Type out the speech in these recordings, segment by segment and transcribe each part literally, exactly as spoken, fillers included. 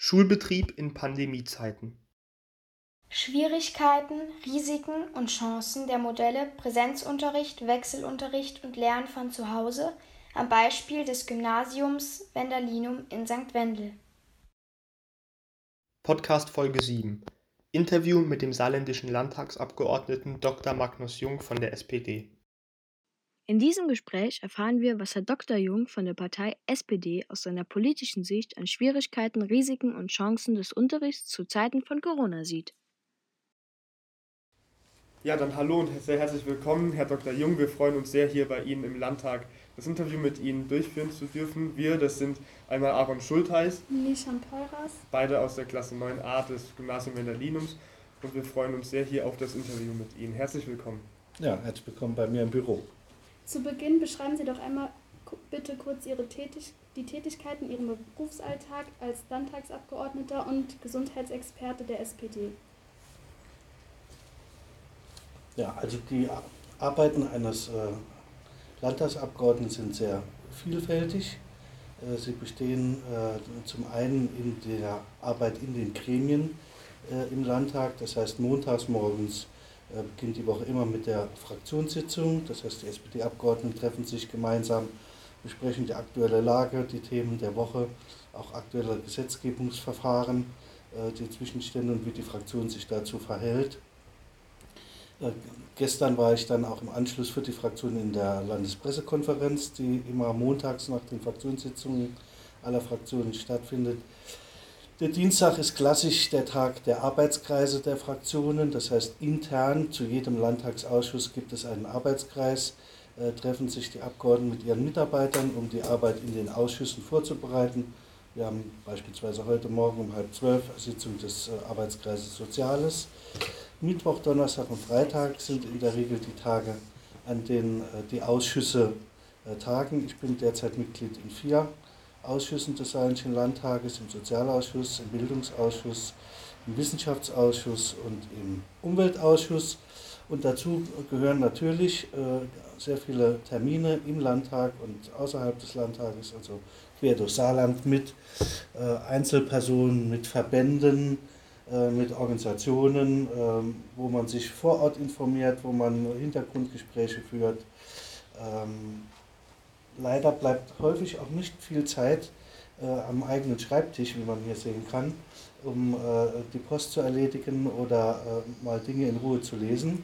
Schulbetrieb in Pandemiezeiten. Schwierigkeiten, Risiken und Chancen der Modelle Präsenzunterricht, Wechselunterricht und Lernen von zu Hause am Beispiel des Gymnasiums Wendalinum in Sankt Wendel. Podcast Folge sieben. Interview mit dem saarländischen Landtagsabgeordneten Doktor Magnus Jung von der S P D. In diesem Gespräch erfahren wir, was Herr Doktor Jung von der Partei S P D aus seiner politischen Sicht an Schwierigkeiten, Risiken und Chancen des Unterrichts zu Zeiten von Corona sieht. Ja, dann hallo und sehr herzlich willkommen, Herr Doktor Jung. Wir freuen uns sehr, hier bei Ihnen im Landtag das Interview mit Ihnen durchführen zu dürfen. Wir, das sind einmal Aaron Schultheis, Nishan Teuras, beide aus der Klasse neun a des Gymnasium Wendalinums, und wir freuen uns sehr hier auf das Interview mit Ihnen. Herzlich willkommen. Ja, herzlich willkommen bei mir im Büro. Zu Beginn beschreiben Sie doch einmal bitte kurz Ihre Tätig- die Tätigkeiten, Ihren Berufsalltag als Landtagsabgeordneter und Gesundheitsexperte der S P D. Ja, also die Arbeiten eines äh, Landtagsabgeordneten sind sehr vielfältig. Äh, sie bestehen äh, zum einen in der Arbeit in den Gremien äh, im Landtag, das heißt montags morgens äh, beginnt die Woche immer mit der Fraktionssitzung, das heißt die S P D-Abgeordneten treffen sich gemeinsam, besprechen die aktuelle Lage, die Themen der Woche, auch aktuelle Gesetzgebungsverfahren, äh, die Zwischenstände und wie die Fraktion sich dazu verhält. Äh, gestern war ich dann auch im Anschluss für die Fraktion in der Landespressekonferenz, die immer montags nach den Fraktionssitzungen aller Fraktionen stattfindet. Der Dienstag ist klassisch der Tag der Arbeitskreise der Fraktionen, das heißt intern zu jedem Landtagsausschuss gibt es einen Arbeitskreis, äh, treffen sich die Abgeordneten mit ihren Mitarbeitern, um die Arbeit in den Ausschüssen vorzubereiten. Wir haben beispielsweise heute Morgen um halb zwölf Sitzung des äh, Arbeitskreises Soziales. Mittwoch, Donnerstag und Freitag sind in der Regel die Tage, an denen äh, die Ausschüsse äh, tagen. Ich bin derzeit Mitglied in vier Ausschüssen des Saarländischen Landtages, im Sozialausschuss, im Bildungsausschuss, im Wissenschaftsausschuss und im Umweltausschuss. Und dazu gehören natürlich äh, sehr viele Termine im Landtag und außerhalb des Landtages, also quer durch Saarland mit äh, Einzelpersonen, mit Verbänden, äh, mit Organisationen, äh, wo man sich vor Ort informiert, wo man Hintergrundgespräche führt. Ähm, Leider bleibt häufig auch nicht viel Zeit äh, am eigenen Schreibtisch, wie man hier sehen kann, um äh, die Post zu erledigen oder äh, mal Dinge in Ruhe zu lesen.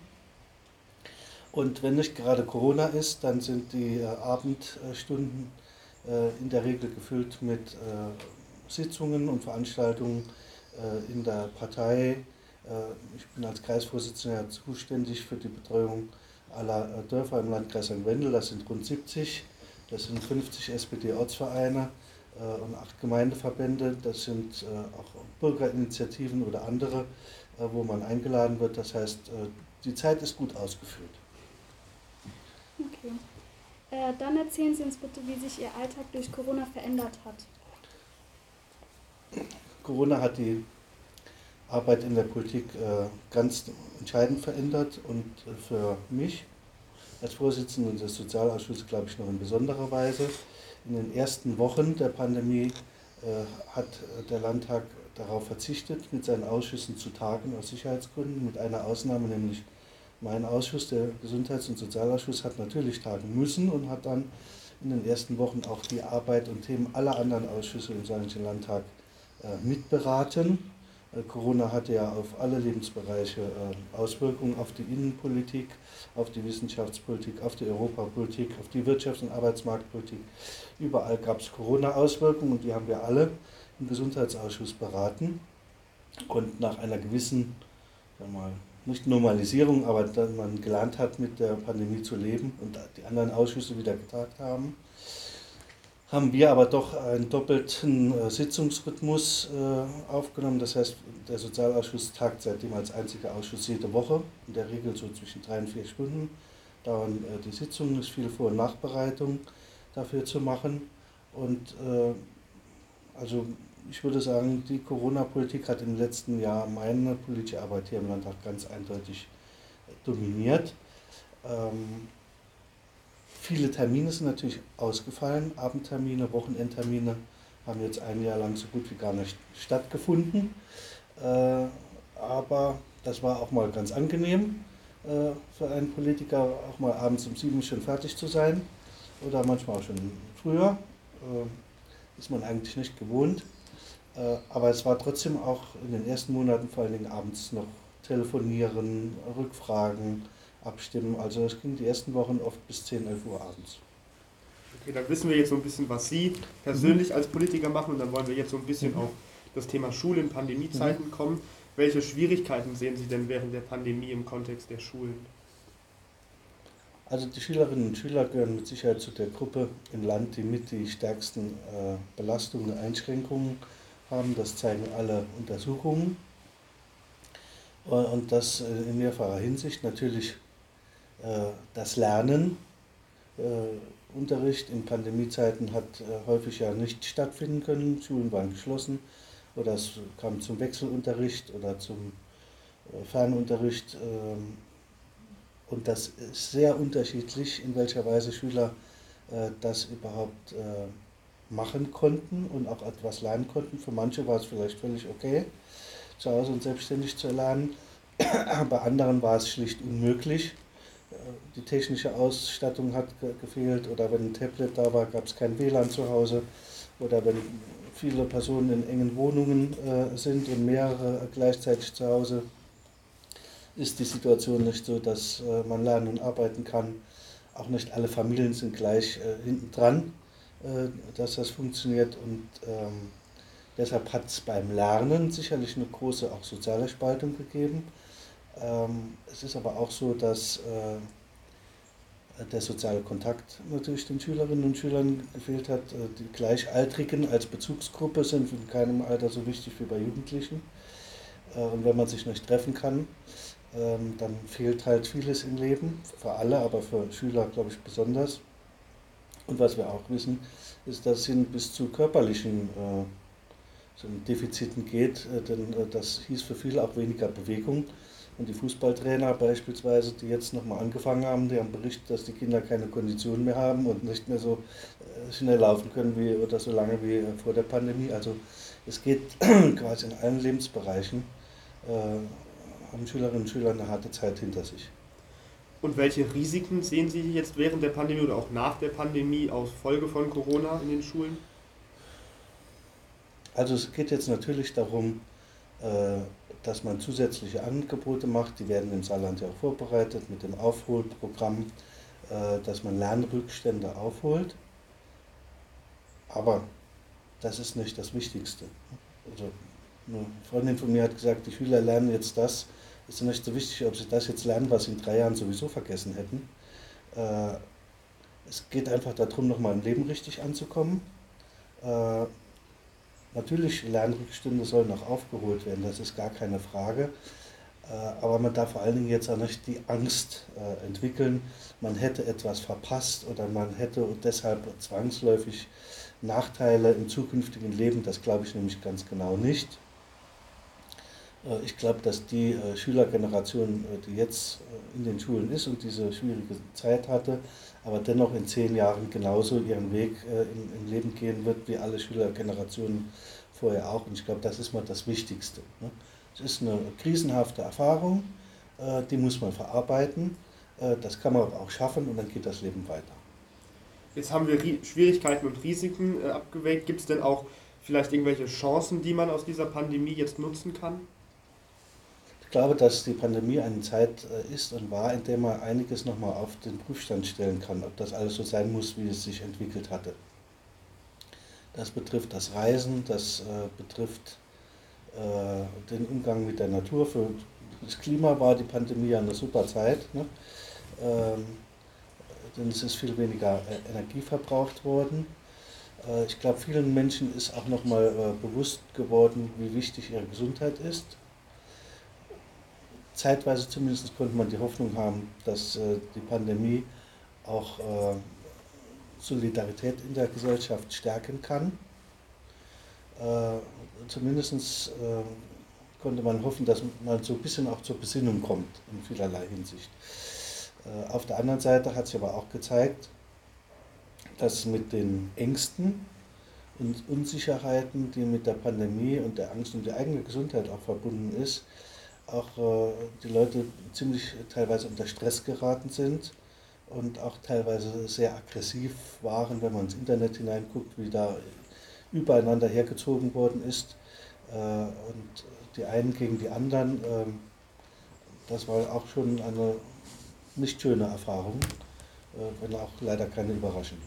Und wenn nicht gerade Corona ist, dann sind die äh, Abendstunden äh, in der Regel gefüllt mit äh, Sitzungen und Veranstaltungen äh, in der Partei. Äh, ich bin als Kreisvorsitzender zuständig für die Betreuung aller äh, Dörfer im Landkreis Sankt Wendel, das sind rund siebzig. Das sind fünfzig S P D-Ortsvereine äh, und acht Gemeindeverbände. Das sind äh, auch Bürgerinitiativen oder andere, äh, wo man eingeladen wird. Das heißt, äh, die Zeit ist gut ausgefüllt. Okay. Äh, dann erzählen Sie uns bitte, wie sich Ihr Alltag durch Corona verändert hat. Corona hat die Arbeit in der Politik äh, ganz entscheidend verändert und äh, für mich als Vorsitzender des Sozialausschusses, glaube ich, noch in besonderer Weise. In den ersten Wochen der Pandemie äh, hat der Landtag darauf verzichtet, mit seinen Ausschüssen zu tagen aus Sicherheitsgründen, mit einer Ausnahme, nämlich mein Ausschuss, der Gesundheits- und Sozialausschuss, hat natürlich tagen müssen und hat dann in den ersten Wochen auch die Arbeit und Themen aller anderen Ausschüsse im Saarländischen Landtag äh, mitberaten. Corona hatte ja auf alle Lebensbereiche Auswirkungen, auf die Innenpolitik, auf die Wissenschaftspolitik, auf die Europapolitik, auf die Wirtschafts- und Arbeitsmarktpolitik. Überall gab es Corona-Auswirkungen und die haben wir alle im Gesundheitsausschuss beraten. Und nach einer gewissen, sagen wir mal, nicht Normalisierung, aber dass man gelernt hat, mit der Pandemie zu leben und die anderen Ausschüsse wieder getagt haben, haben wir aber doch einen doppelten äh, Sitzungsrhythmus äh, aufgenommen. Das heißt, der Sozialausschuss tagt seitdem als einziger Ausschuss jede Woche, in der Regel so zwischen drei und vier Stunden dauern äh, die Sitzungen, ist viel Vor- und Nachbereitung dafür zu machen. Und äh, also ich würde sagen, die Corona-Politik hat im letzten Jahr meine politische Arbeit hier im Landtag ganz eindeutig dominiert. Ähm, Viele Termine sind natürlich ausgefallen, Abendtermine, Wochenendtermine haben jetzt ein Jahr lang so gut wie gar nicht stattgefunden. Äh, aber das war auch mal ganz angenehm äh, für einen Politiker, auch mal abends um sieben schon fertig zu sein oder manchmal auch schon früher. Äh, ist man eigentlich nicht gewohnt. Äh, aber es war trotzdem auch in den ersten Monaten vor allen Dingen abends noch telefonieren, Rückfragen, abstimmen. Also es ging die ersten Wochen oft bis zehn, elf Uhr abends. Okay, dann wissen wir jetzt so ein bisschen, was Sie persönlich mhm. als Politiker machen, und dann wollen wir jetzt so ein bisschen mhm. auf das Thema Schule in Pandemiezeiten mhm. kommen. Welche Schwierigkeiten sehen Sie denn während der Pandemie im Kontext der Schulen? Also die Schülerinnen und Schüler gehören mit Sicherheit zu der Gruppe im Land, die mit die stärksten äh, Belastungen und Einschränkungen haben. Das zeigen alle Untersuchungen. Und das in mehrfacher Hinsicht. Natürlich äh, das Lernen. Äh, Unterricht in Pandemiezeiten hat äh, häufig ja nicht stattfinden können. Schulen waren geschlossen oder es kam zum Wechselunterricht oder zum äh, Fernunterricht. Äh, und das ist sehr unterschiedlich, in welcher Weise Schüler äh, das überhaupt äh, machen konnten und auch etwas lernen konnten. Für manche war es vielleicht völlig okay, zu Hause und selbstständig zu lernen. Bei anderen war es schlicht unmöglich. Die technische Ausstattung hat gefehlt oder wenn ein Tablet da war, gab es kein W L A N zu Hause oder wenn viele Personen in engen Wohnungen äh, sind und mehrere gleichzeitig zu Hause, ist die Situation nicht so, dass äh, man lernen und arbeiten kann. Auch nicht alle Familien sind gleich äh, hinten dran, äh, dass das funktioniert und ähm, deshalb hat es beim Lernen sicherlich eine große auch soziale Spaltung gegeben. Ähm, es ist aber auch so, dass äh, der soziale Kontakt natürlich den Schülerinnen und Schülern gefehlt hat. Äh, die Gleichaltrigen als Bezugsgruppe sind in keinem Alter so wichtig wie bei Jugendlichen. Äh, und wenn man sich nicht treffen kann, äh, dann fehlt halt vieles im Leben, für alle, aber für Schüler, glaube ich, besonders. Und was wir auch wissen, ist, dass es hin bis zu körperlichen äh, so Defiziten geht, äh, denn äh, das hieß für viele auch weniger Bewegung. Und die Fußballtrainer beispielsweise, die jetzt nochmal angefangen haben, die haben berichtet, dass die Kinder keine Kondition mehr haben und nicht mehr so schnell laufen können wie, oder so lange wie vor der Pandemie. Also es geht quasi in allen Lebensbereichen, äh, haben Schülerinnen und Schüler eine harte Zeit hinter sich. Und welche Risiken sehen Sie jetzt während der Pandemie oder auch nach der Pandemie aus Folge von Corona in den Schulen? Also es geht jetzt natürlich darum, äh, dass man zusätzliche Angebote macht, die werden im Saarland ja auch vorbereitet mit dem Aufholprogramm, äh, dass man Lernrückstände aufholt. Aber das ist nicht das Wichtigste. Also eine Freundin von mir hat gesagt, die Schüler lernen jetzt das, ist nicht so wichtig, ob sie das jetzt lernen, was sie in drei Jahren sowieso vergessen hätten. Äh, es geht einfach darum, nochmal im Leben richtig anzukommen. Äh, Natürlich, Lernrückstände sollen noch aufgeholt werden, das ist gar keine Frage. Aber man darf vor allen Dingen jetzt auch nicht die Angst entwickeln, man hätte etwas verpasst oder man hätte deshalb zwangsläufig Nachteile im zukünftigen Leben. Das glaube ich nämlich ganz genau nicht. Ich glaube, dass die Schülergeneration, die jetzt in den Schulen ist und diese schwierige Zeit hatte, aber dennoch in zehn Jahren genauso ihren Weg im Leben gehen wird, wie alle Schülergenerationen vorher auch. Und ich glaube, das ist mal das Wichtigste. Es ist eine krisenhafte Erfahrung, die muss man verarbeiten, das kann man aber auch schaffen und dann geht das Leben weiter. Jetzt haben wir Schwierigkeiten und Risiken abgewägt. Gibt es denn auch vielleicht irgendwelche Chancen, die man aus dieser Pandemie jetzt nutzen kann? Ich glaube, dass die Pandemie eine Zeit ist und war, in der man einiges nochmal auf den Prüfstand stellen kann, ob das alles so sein muss, wie es sich entwickelt hatte. Das betrifft das Reisen, das äh, betrifft äh, den Umgang mit der Natur. Für das Klima war die Pandemie ja eine super Zeit, ne? ähm, denn es ist viel weniger äh, Energie verbraucht worden. Äh, ich glaube, vielen Menschen ist auch nochmal äh, bewusst geworden, wie wichtig ihre Gesundheit ist. Zeitweise zumindest konnte man die Hoffnung haben, dass äh, die Pandemie auch äh, Solidarität in der Gesellschaft stärken kann. Äh, zumindest äh, konnte man hoffen, dass man so ein bisschen auch zur Besinnung kommt in vielerlei Hinsicht. Äh, auf der anderen Seite hat sich aber auch gezeigt, dass mit den Ängsten und Unsicherheiten, die mit der Pandemie und der Angst um die eigene Gesundheit auch verbunden ist, auch äh, die Leute ziemlich teilweise unter Stress geraten sind und auch teilweise sehr aggressiv waren, wenn man ins Internet hineinguckt, wie da übereinander hergezogen worden ist äh, und die einen gegen die anderen. Äh, das war auch schon eine nicht schöne Erfahrung, äh, wenn auch leider keine überraschende.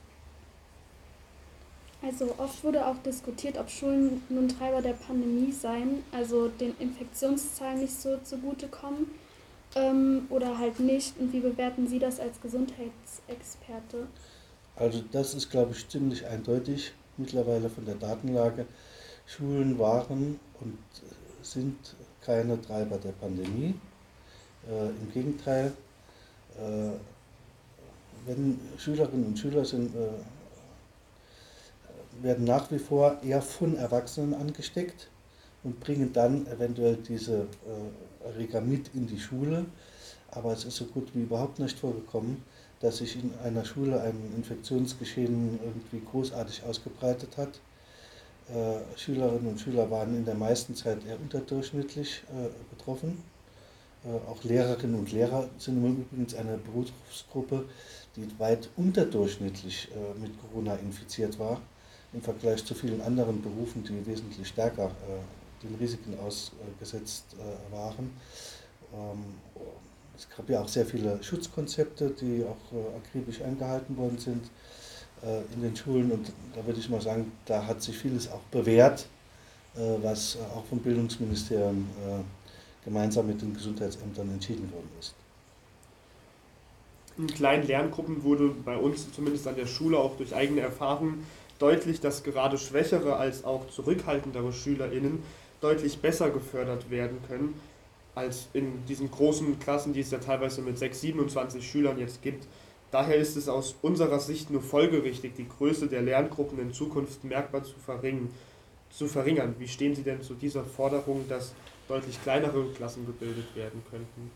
Also oft wurde auch diskutiert, ob Schulen nun Treiber der Pandemie seien, also den Infektionszahlen nicht so zugutekommen ähm, oder halt nicht. Und wie bewerten Sie das als Gesundheitsexperte? Also das ist, glaube ich, ziemlich eindeutig mittlerweile von der Datenlage. Schulen waren und sind keine Treiber der Pandemie. Äh, Im Gegenteil, äh, wenn Schülerinnen und Schüler sind, äh, werden nach wie vor eher von Erwachsenen angesteckt und bringen dann eventuell diese äh, Erreger mit in die Schule. Aber es ist so gut wie überhaupt nicht vorgekommen, dass sich in einer Schule ein Infektionsgeschehen irgendwie großartig ausgebreitet hat. Äh, Schülerinnen und Schüler waren in der meisten Zeit eher unterdurchschnittlich äh, betroffen. Äh, auch Lehrerinnen und Lehrer sind übrigens eine Berufsgruppe, die weit unterdurchschnittlich äh, mit Corona infiziert war, im Vergleich zu vielen anderen Berufen, die wesentlich stärker äh, den Risiken ausgesetzt äh, waren. Ähm, es gab ja auch sehr viele Schutzkonzepte, die auch äh, akribisch eingehalten worden sind äh, in den Schulen. Und da würde ich mal sagen, da hat sich vieles auch bewährt, äh, was äh, auch vom Bildungsministerium äh, gemeinsam mit den Gesundheitsämtern entschieden worden ist. In kleinen Lerngruppen wurde bei uns zumindest an der Schule auch durch eigene Erfahrungen deutlich, dass gerade schwächere als auch zurückhaltendere SchülerInnen deutlich besser gefördert werden können, als in diesen großen Klassen, die es ja teilweise mit sechs, siebenundzwanzig Schülern jetzt gibt. Daher ist es aus unserer Sicht nur folgerichtig, die Größe der Lerngruppen in Zukunft merkbar zu verringern. Zu verringern. Wie stehen Sie denn zu dieser Forderung, dass deutlich kleinere Klassen gebildet werden könnten?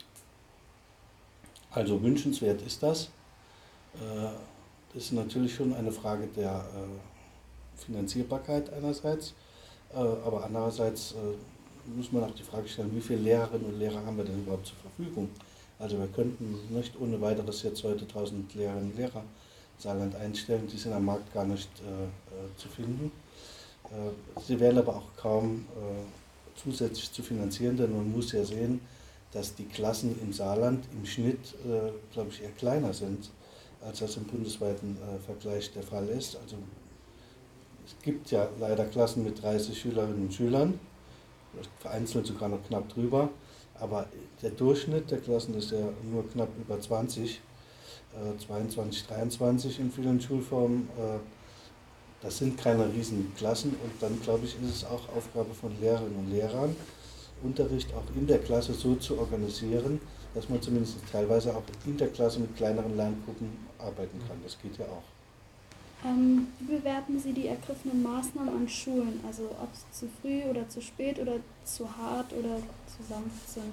Also wünschenswert ist das. Das ist natürlich schon eine Frage der Finanzierbarkeit einerseits, aber andererseits muss man auch die Frage stellen, wie viele Lehrerinnen und Lehrer haben wir denn überhaupt zur Verfügung? Also wir könnten nicht ohne weiteres jetzt heute tausend Lehrerinnen und Lehrer im Saarland einstellen, die sind am Markt gar nicht äh, zu finden. Äh, sie wären aber auch kaum äh, zusätzlich zu finanzieren, denn man muss ja sehen, dass die Klassen im Saarland im Schnitt, äh, glaube ich, eher kleiner sind, als das im bundesweiten äh, Vergleich der Fall ist. Also es gibt ja leider Klassen mit dreißig Schülerinnen und Schülern, vereinzelt sogar noch knapp drüber, aber der Durchschnitt der Klassen ist ja nur knapp über zwanzig, äh, zweiundzwanzig, dreiundzwanzig in vielen Schulformen. Äh, das sind keine riesen Klassen und dann, glaube ich, ist es auch Aufgabe von Lehrerinnen und Lehrern, Unterricht auch in der Klasse so zu organisieren, dass man zumindest teilweise auch in der Klasse mit kleineren Lerngruppen arbeiten kann. Das geht ja auch. Ähm, wie bewerten Sie die ergriffenen Maßnahmen an Schulen? Also ob sie zu früh oder zu spät oder zu hart oder zu sanft sind?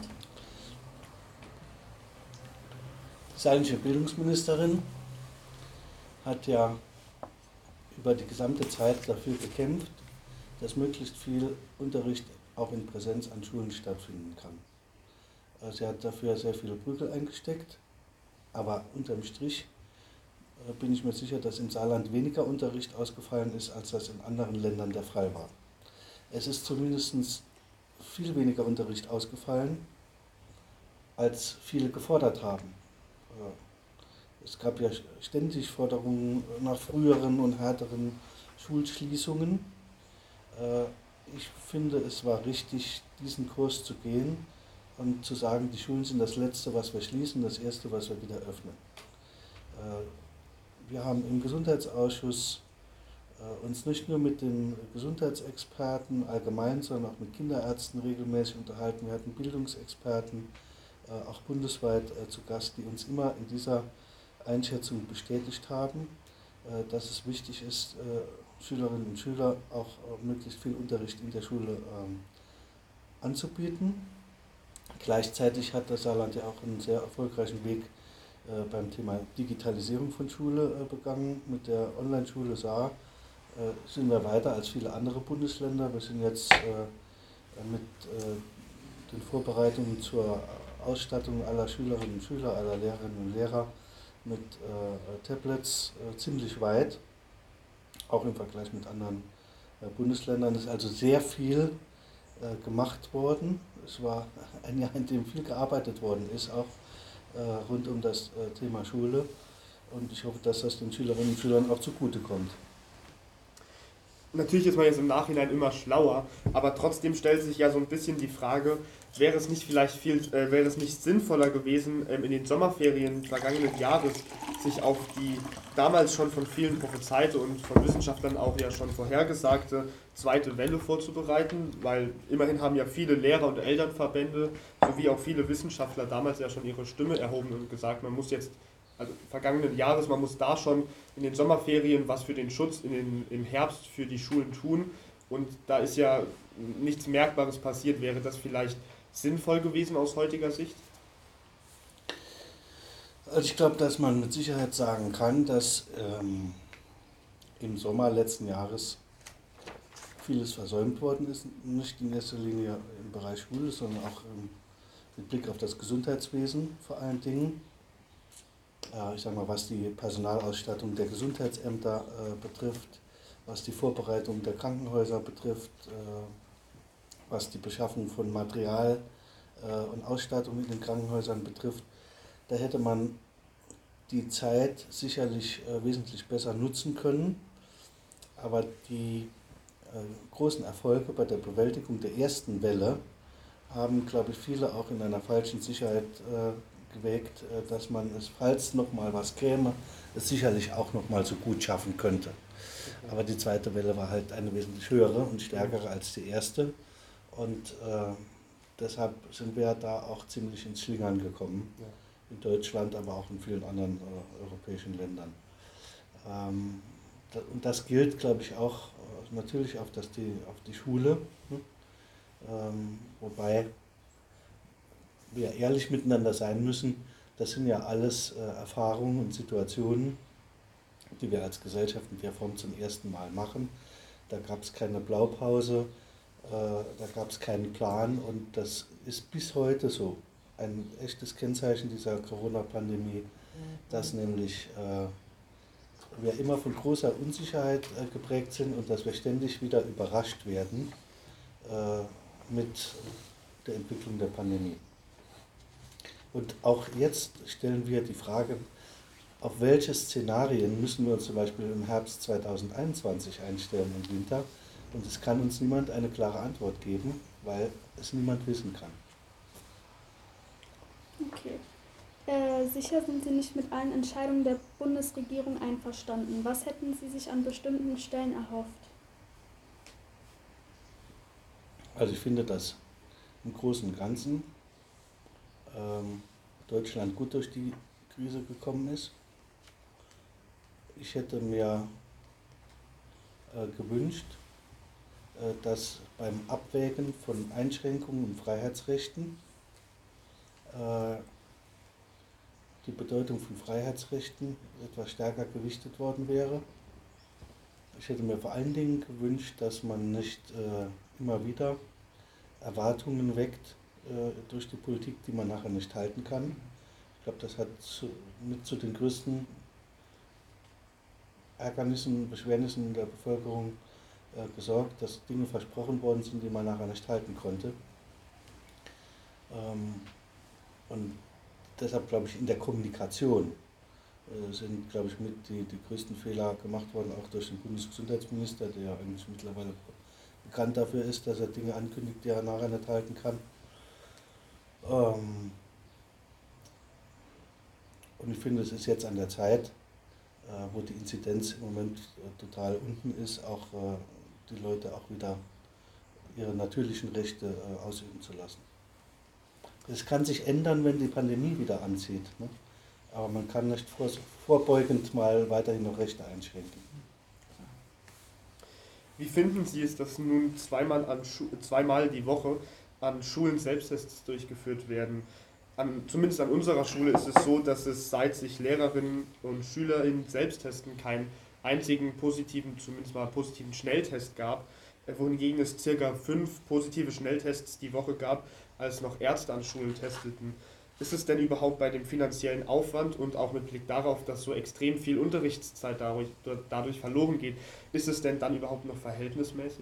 Die saarländische Bildungsministerin hat ja über die gesamte Zeit dafür gekämpft, dass möglichst viel Unterricht auch in Präsenz an Schulen stattfinden kann. Sie hat dafür sehr viele Prügel eingesteckt, aber unterm Strich bin ich mir sicher, dass im Saarland weniger Unterricht ausgefallen ist, als das in anderen Ländern der Fall war. Es ist zumindest viel weniger Unterricht ausgefallen, als viele gefordert haben. Es gab ja ständig Forderungen nach früheren und härteren Schulschließungen. Ich finde, es war richtig, diesen Kurs zu gehen und zu sagen, die Schulen sind das Letzte, was wir schließen, das Erste, was wir wieder öffnen. Wir haben im Gesundheitsausschuss uns nicht nur mit den Gesundheitsexperten allgemein, sondern auch mit Kinderärzten regelmäßig unterhalten. Wir hatten Bildungsexperten, auch bundesweit zu Gast, die uns immer in dieser Einschätzung bestätigt haben, dass es wichtig ist, Schülerinnen und Schüler auch möglichst viel Unterricht in der Schule anzubieten. Gleichzeitig hat das Saarland ja auch einen sehr erfolgreichen Weg beim Thema Digitalisierung von Schule begangen mit der Online-Schule Saar, äh, sind wir weiter als viele andere Bundesländer. Wir sind jetzt äh, mit äh, den Vorbereitungen zur Ausstattung aller Schülerinnen und Schüler, aller Lehrerinnen und Lehrer mit äh, Tablets äh, ziemlich weit, auch im Vergleich mit anderen äh, Bundesländern. Es ist also sehr viel äh, gemacht worden. Es war ein Jahr, in dem viel gearbeitet worden ist, auch äh, rund um das äh, Thema Schule. Und ich hoffe, dass das den Schülerinnen und Schülern auch zugutekommt. Natürlich ist man jetzt im Nachhinein immer schlauer, aber trotzdem stellt sich ja so ein bisschen die Frage, wäre es nicht vielleicht viel, äh, wäre es nicht sinnvoller gewesen, ähm, in den Sommerferien vergangenen Jahres sich auf die damals schon von vielen prophezeite und von Wissenschaftlern auch ja schon vorhergesagte zweite Welle vorzubereiten, weil immerhin haben ja viele Lehrer- und Elternverbände sowie auch viele Wissenschaftler damals ja schon ihre Stimme erhoben und gesagt, man muss jetzt also vergangenen Jahres, man muss da schon in den Sommerferien was für den Schutz in den, im Herbst für die Schulen tun und da ist ja nichts Merkbares passiert. Wäre das vielleicht sinnvoll gewesen aus heutiger Sicht? Also ich glaube, dass man mit Sicherheit sagen kann, dass ähm, im Sommer letzten Jahres vieles versäumt worden ist, nicht in erster Linie im Bereich Schule, sondern auch ähm, mit Blick auf das Gesundheitswesen vor allen Dingen. Ich sage mal, was die Personalausstattung der Gesundheitsämter äh, betrifft, was die Vorbereitung der Krankenhäuser betrifft, äh, was die Beschaffung von Material äh, und Ausstattung in den Krankenhäusern betrifft, da hätte man die Zeit sicherlich äh, wesentlich besser nutzen können. Aber die äh, großen Erfolge bei der Bewältigung der ersten Welle haben, glaube ich, viele auch in einer falschen Sicherheit äh, geweckt, dass man es, falls noch mal was käme, es sicherlich auch noch mal so gut schaffen könnte. Aber die zweite Welle war halt eine wesentlich höhere und stärkere als die erste und äh, deshalb sind wir da auch ziemlich ins Schlingern gekommen, ja. In Deutschland, aber auch in vielen anderen äh, europäischen Ländern. Ähm, da, und das gilt, glaube ich, auch äh, natürlich auf, das, die, auf die Schule, ne? ähm, wobei wir ehrlich miteinander sein müssen, das sind ja alles äh, Erfahrungen und Situationen, die wir als Gesellschaft in der Form zum ersten Mal machen. Da gab es keine Blaupause, äh, da gab es keinen Plan und das ist bis heute so ein echtes Kennzeichen dieser Corona-Pandemie, dass nämlich äh, wir immer von großer Unsicherheit äh, geprägt sind und dass wir ständig wieder überrascht werden äh, mit der Entwicklung der Pandemie. Und auch jetzt stellen wir die Frage, auf welche Szenarien müssen wir uns zum Beispiel im Herbst zweitausendeinundzwanzig einstellen im Winter? Und es kann uns niemand eine klare Antwort geben, weil es niemand wissen kann. Okay. Äh, sicher sind Sie nicht mit allen Entscheidungen der Bundesregierung einverstanden. Was hätten Sie sich an bestimmten Stellen erhofft? Also ich finde, dass im Großen und Ganzen ähm, Deutschland gut durch die Krise gekommen ist. Ich hätte mir äh, gewünscht, äh, dass beim Abwägen von Einschränkungen und Freiheitsrechten äh, die Bedeutung von Freiheitsrechten etwas stärker gewichtet worden wäre. Ich hätte mir vor allen Dingen gewünscht, dass man nicht äh, immer wieder Erwartungen weckt äh, durch die Politik, die man nachher nicht halten kann. Ich glaube, das hat zu, mit zu den größten Ärgernissen, Beschwernissen der Bevölkerung äh, gesorgt, dass Dinge versprochen worden sind, die man nachher nicht halten konnte. Ähm, und deshalb glaube ich, in der Kommunikation äh, sind, glaube ich, mit die, die größten Fehler gemacht worden, auch durch den Bundesgesundheitsminister, der ja eigentlich mittlerweile bekannt dafür ist, dass er Dinge ankündigt, die er nachher nicht halten kann. Ähm, und ich finde, es ist jetzt an der Zeit, äh, wo die Inzidenz im Moment äh, total unten ist, auch äh, die Leute auch wieder ihre natürlichen Rechte äh, ausüben zu lassen. Es kann sich ändern, wenn die Pandemie wieder anzieht, ne? Aber man kann nicht vor, vorbeugend mal weiterhin noch Rechte einschränken. Wie finden Sie es, dass nun zweimal, an Schu- zweimal die Woche an Schulen Selbsttests durchgeführt werden? An, zumindest an unserer Schule ist es so, dass es, seit sich Lehrerinnen und SchülerInnen selbst testen, kein einzigen positiven, zumindest mal positiven Schnelltest gab, wohingegen es circa fünf positive Schnelltests die Woche gab, als noch Ärzte an Schulen testeten. Ist es denn überhaupt bei dem finanziellen Aufwand und auch mit Blick darauf, dass so extrem viel Unterrichtszeit dadurch, dadurch verloren geht, ist es denn dann überhaupt noch verhältnismäßig?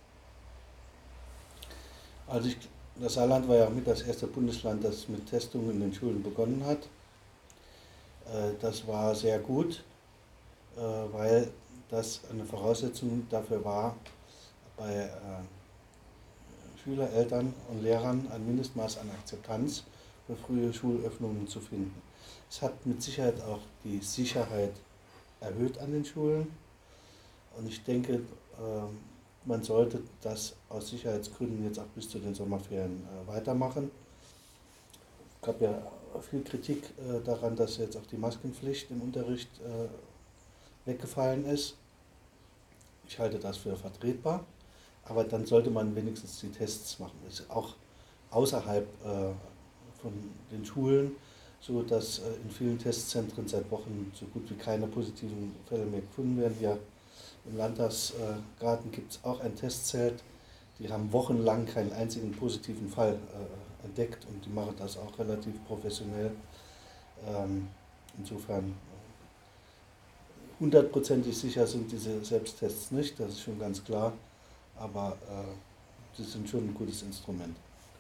Also ich, das Saarland war ja mit das erste Bundesland, das mit Testungen in den Schulen begonnen hat. Das war sehr gut, weil das eine Voraussetzung dafür war, bei Schüler, Eltern und Lehrern ein Mindestmaß an Akzeptanz für frühe Schulöffnungen zu finden. Es hat mit Sicherheit auch die Sicherheit erhöht an den Schulen und ich denke, man sollte das aus Sicherheitsgründen jetzt auch bis zu den Sommerferien weitermachen. Es gab ja viel Kritik daran, dass jetzt auch die Maskenpflicht im Unterricht weggefallen ist. Ich halte das für vertretbar, aber dann sollte man wenigstens die Tests machen. Das ist auch außerhalb von den Schulen, so dass in vielen Testzentren seit Wochen so gut wie keine positiven Fälle mehr gefunden werden. Hier im Landtagsgarten gibt es auch ein Testzelt. Die haben wochenlang keinen einzigen positiven Fall äh, entdeckt und die machen das auch relativ professionell. Ähm, insofern hundertprozentig sicher sind diese Selbsttests nicht, das ist schon ganz klar, aber äh, sie sind schon ein gutes Instrument.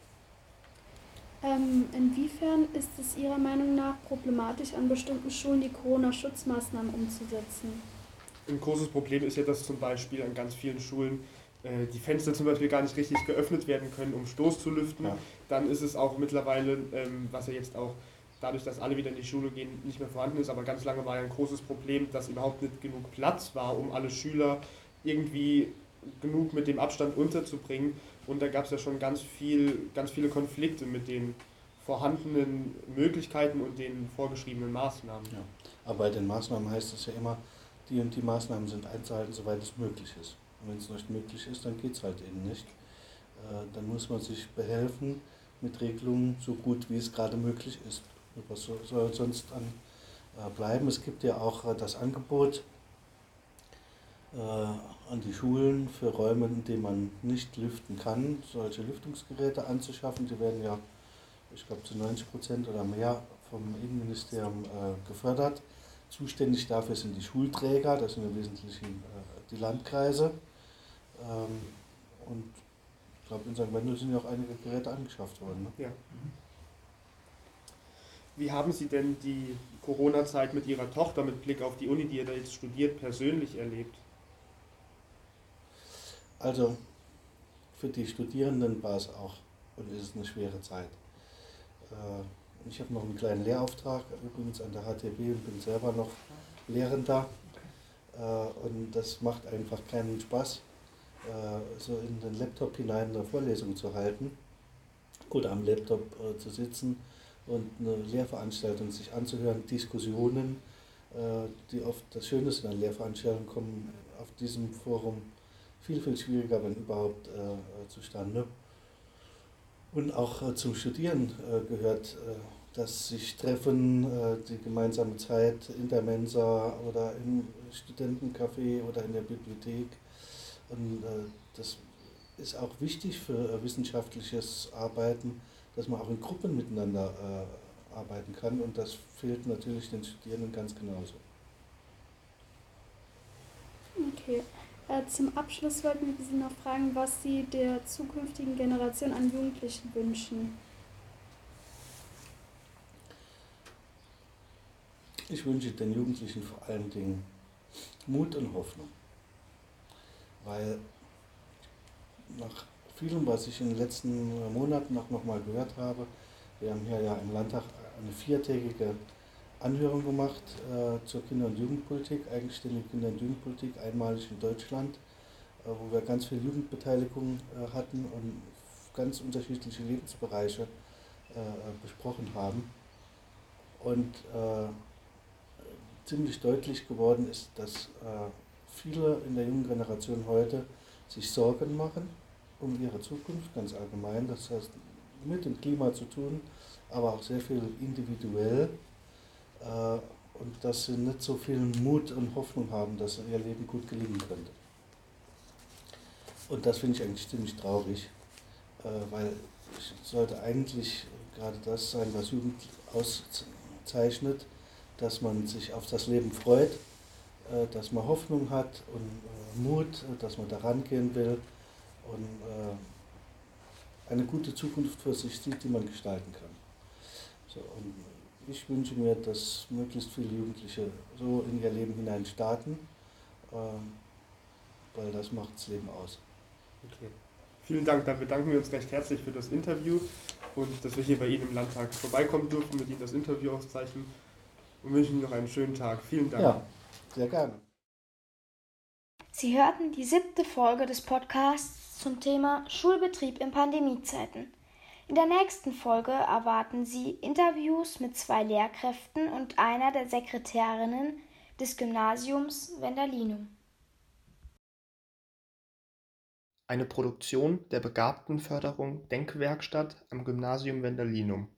Ähm, inwiefern ist es Ihrer Meinung nach problematisch, an bestimmten Schulen die Corona-Schutzmaßnahmen umzusetzen? Ein großes Problem ist ja, dass zum Beispiel an ganz vielen Schulen äh, die Fenster zum Beispiel gar nicht richtig geöffnet werden können, um Stoß zu lüften. Ja. Dann ist es auch mittlerweile, ähm, was ja jetzt auch dadurch, dass alle wieder in die Schule gehen, nicht mehr vorhanden ist, aber ganz lange war ja ein großes Problem, dass überhaupt nicht genug Platz war, um alle Schüler irgendwie genug mit dem Abstand unterzubringen. Und da gab es ja schon ganz viel, ganz viele Konflikte mit den vorhandenen Möglichkeiten und den vorgeschriebenen Maßnahmen. Ja. Aber bei den Maßnahmen heißt es ja immer, die und die Maßnahmen sind einzuhalten, soweit es möglich ist. Und wenn es nicht möglich ist, dann geht es halt eben nicht. Äh, dann muss man sich behelfen mit Regelungen, so gut wie es gerade möglich ist. Und was soll, soll sonst dann äh, bleiben? Es gibt ja auch äh, das Angebot äh, an die Schulen für Räume, in denen man nicht lüften kann, solche Lüftungsgeräte anzuschaffen. Die werden ja, ich glaube, zu neunzig Prozent oder mehr vom Innenministerium äh, gefördert. Zuständig dafür sind die Schulträger, das sind im Wesentlichen äh, die Landkreise. Ähm, und ich glaube, in Sankt Wendel sind ja auch einige Geräte angeschafft worden. Ne? Ja. Wie haben Sie denn die Corona-Zeit mit Ihrer Tochter mit Blick auf die Uni, die ihr da jetzt studiert, persönlich erlebt? Also für die Studierenden war es auch und ist es eine schwere Zeit. Äh, Ich habe noch einen kleinen Lehrauftrag, übrigens an der H T B und bin selber noch Lehrender. Und das macht einfach keinen Spaß, so in den Laptop hinein eine Vorlesung zu halten oder am Laptop zu sitzen und eine Lehrveranstaltung sich anzuhören, Diskussionen, die oft, das Schöne ist in einer Lehrveranstaltung, kommen auf diesem Forum viel, viel schwieriger, wenn überhaupt, zustande. Und auch zum Studieren gehört dass sich treffen, die gemeinsame Zeit in der Mensa oder im Studentencafé oder in der Bibliothek. Und das ist auch wichtig für wissenschaftliches Arbeiten, dass man auch in Gruppen miteinander arbeiten kann. Und das fehlt natürlich den Studierenden ganz genauso. Okay. Zum Abschluss wollten wir Sie noch fragen, was Sie der zukünftigen Generation an Jugendlichen wünschen. Ich wünsche den Jugendlichen vor allen Dingen Mut und Hoffnung, weil nach vielem, was ich in den letzten Monaten auch noch mal gehört habe, wir haben hier ja im Landtag eine viertägige Anhörung gemacht äh, zur Kinder- und Jugendpolitik, eigenständige Kinder- und Jugendpolitik, einmalig in Deutschland, äh, wo wir ganz viel Jugendbeteiligung äh, hatten und ganz unterschiedliche Lebensbereiche äh, besprochen haben. Und äh, ziemlich deutlich geworden ist, dass äh, viele in der jungen Generation heute sich Sorgen machen um ihre Zukunft, ganz allgemein. Das heißt, mit dem Klima zu tun, aber auch sehr viel individuell. Äh, und dass sie nicht so viel Mut und Hoffnung haben, dass ihr Leben gut gelingen könnte. Und das finde ich eigentlich ziemlich traurig, äh, weil es sollte eigentlich gerade das sein, was Jugend auszeichnet, dass man sich auf das Leben freut, äh, dass man Hoffnung hat und äh, Mut, äh, dass man da rangehen will und äh, eine gute Zukunft für sich sieht, die man gestalten kann. So, und ich wünsche mir, dass möglichst viele Jugendliche so in ihr Leben hinein starten, ähm, weil das macht das Leben aus. Okay. Vielen Dank, dann bedanken wir uns recht herzlich für das Interview und dass wir hier bei Ihnen im Landtag vorbeikommen durften, mit Ihnen das Interview aufzeichnen und wünschen Ihnen noch einen schönen Tag. Vielen Dank. Ja, sehr gerne. Sie hörten die siebte Folge des Podcasts zum Thema Schulbetrieb in Pandemiezeiten. In der nächsten Folge erwarten Sie Interviews mit zwei Lehrkräften und einer der Sekretärinnen des Gymnasiums Wendalinum. Eine Produktion der Begabtenförderung Denkwerkstatt am Gymnasium Wendalinum.